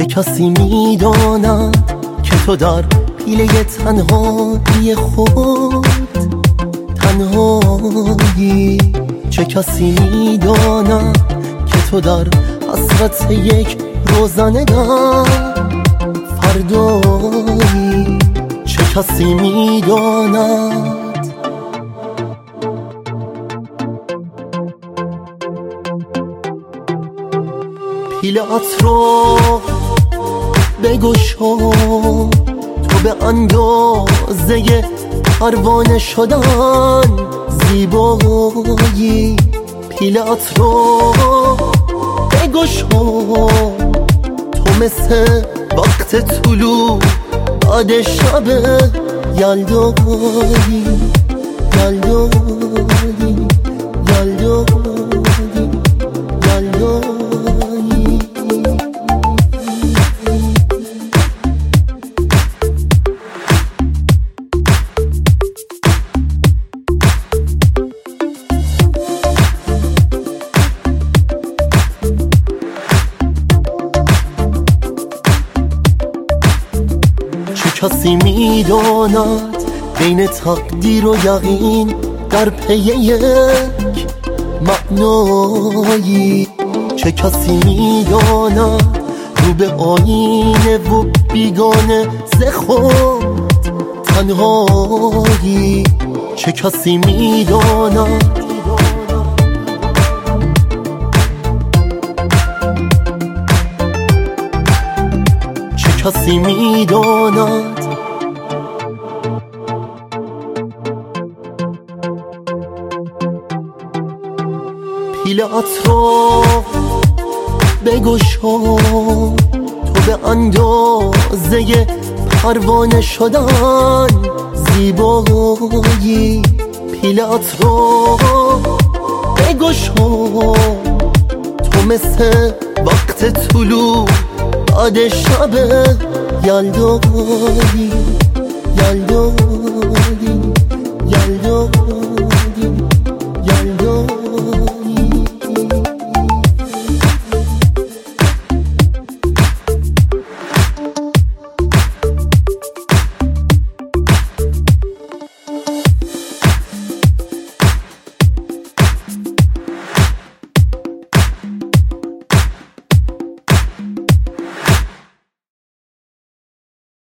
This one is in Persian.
چه کسی میداند که تو در پیله تنهایی خود تنهایی؟ چه کسی میداند که تو در حسرت یک روزنه در فردایی؟ چه کسی میداند؟ پیله‌ات رو بگشا، تو به اندازه پروانه شدن زیبایی. پیله‌ات رو بگشا، تو مثل وقت طلوع بعد شب یلدایی یلدایی یلدایی یلدایی. کسی میداند بین تقدیر و یقین در پی یک معنایی؟ چه کسی میداند رو به آینه و بیگانه ز خود تنهایی؟ چه کسی میداند؟ چه کسی میداند؟ پیله‌ات رو بگشا، تو به اندازه پروانه شدن زیبایی. پیله‌ات رو بگشا، تو مثل وقت طلوع بعد شب یلدایی یلدایی یلدایی.